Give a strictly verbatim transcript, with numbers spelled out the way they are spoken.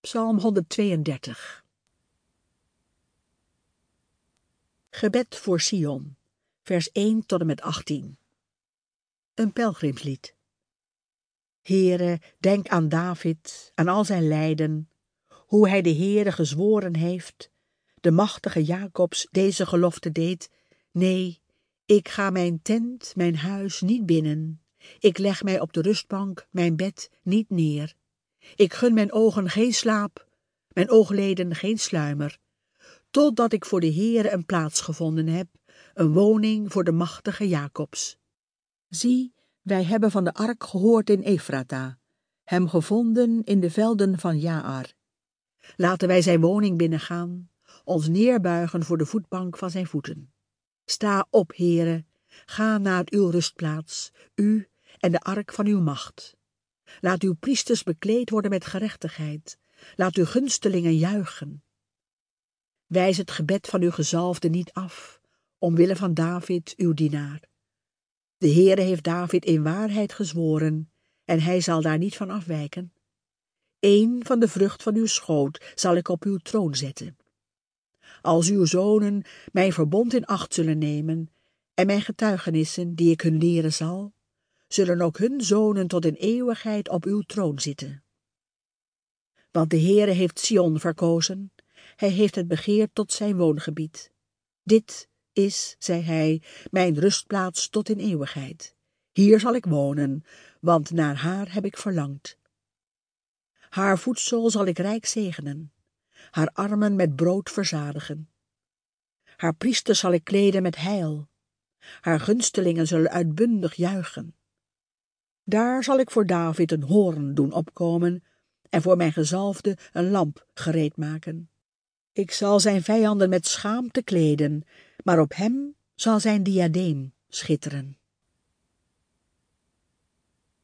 Psalm honderdtweeëndertig. Gebed voor Sion, vers één tot en met achttien. Een pelgrimslied. Heere, denk aan David, aan al zijn lijden, hoe hij de Heere gezworen heeft, de machtige Jacobs deze gelofte deed. Nee, ik ga mijn tent, mijn huis niet binnen. Ik leg mij op de rustbank, mijn bed niet neer. Ik gun mijn ogen geen slaap, mijn oogleden geen sluimer, totdat ik voor de Heere een plaats gevonden heb, een woning voor de machtige Jacobs. Zie, wij hebben van de ark gehoord in Efrata, hem gevonden in de velden van Jaar. Laten wij zijn woning binnengaan, ons neerbuigen voor de voetbank van zijn voeten. Sta op, Heere, ga naar uw rustplaats, u en de ark van uw macht. Laat uw priesters bekleed worden met gerechtigheid, laat uw gunstelingen juichen. Wijs het gebed van uw gezalfde niet af, omwille van David, uw dienaar. De Heere heeft David in waarheid gezworen, en hij zal daar niet van afwijken. Eén van de vrucht van uw schoot zal ik op uw troon zetten. Als uw zonen mijn verbond in acht zullen nemen, en mijn getuigenissen die ik hun leren zal, zullen ook hun zonen tot in eeuwigheid op uw troon zitten. Want de Heere heeft Sion verkozen, hij heeft het begeerd tot zijn woongebied. Dit is, zei hij, mijn rustplaats tot in eeuwigheid. Hier zal ik wonen, want naar haar heb ik verlangd. Haar voedsel zal ik rijk zegenen, haar armen met brood verzadigen. Haar priesters zal ik kleden met heil, haar gunstelingen zullen uitbundig juichen. Daar zal ik voor David een hoorn doen opkomen en voor mijn gezalfde een lamp gereed maken. Ik zal zijn vijanden met schaamte kleden, maar op hem zal zijn diadeem schitteren.